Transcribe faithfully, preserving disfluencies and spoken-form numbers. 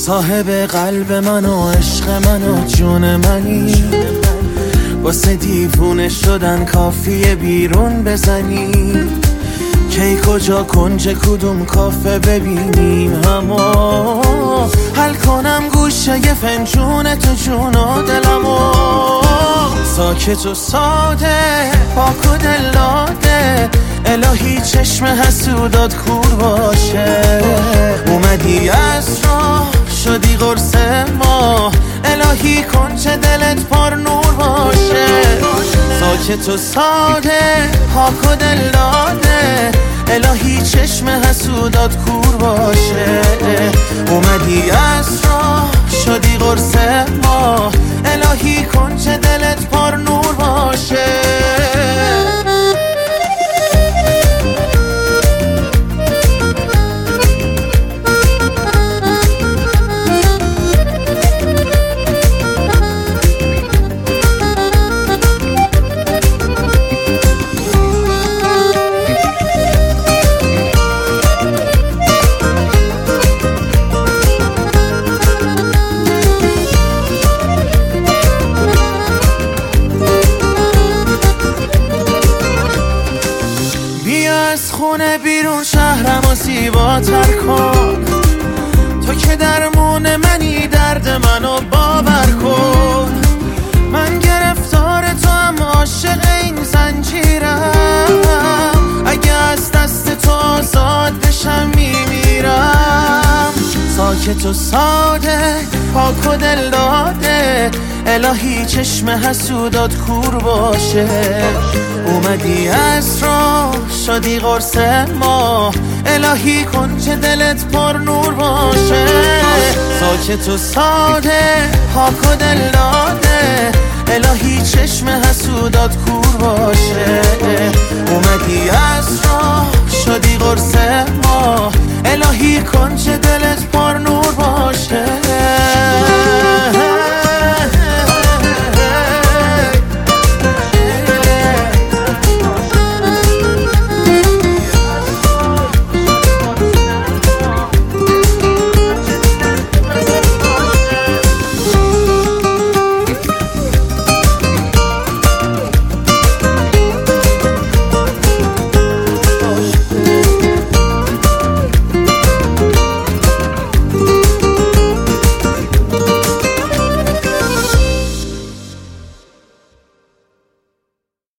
صاحب قلب من و عشق من و جون منی، واسه دیوونه شدن کافیه بیرون بزنی. کی کجا کنج کدوم کافه ببینیم همو، حل کنم گوشه ی فنجون تو جون و دلمو. ساکت و ساده پاک و دلاده، الهی چشم حسودات کور باشه. اومدی از راه شدی قرص ما، الهی کنج دلت پر نور باشه. ساکت و ساده پاک و دلاده، الهی چشم حسودات کور باشه. اومدی از راه شدی قرص ما، الهی کنج دلت پر نور باشه. از خونه بیرون شهرمو زیباتر کن، تو که درمون منی درد منو باور کن. من گرفتار تو هم عاشق این زنجیرم، اگه از دست تو آزاد بشم میمیرم. ساکت و ساده پاک و دل داده، الهی چشم حسودات کور باشه. اومدی از راه شدی قرص ما، الهی کنج دلت پر نور باشه. ساکت و ساده پاک و دل داده، الهی چشم حسودات کور باشه. اومدی از راه شدی قرص ما، الهی کنج دلت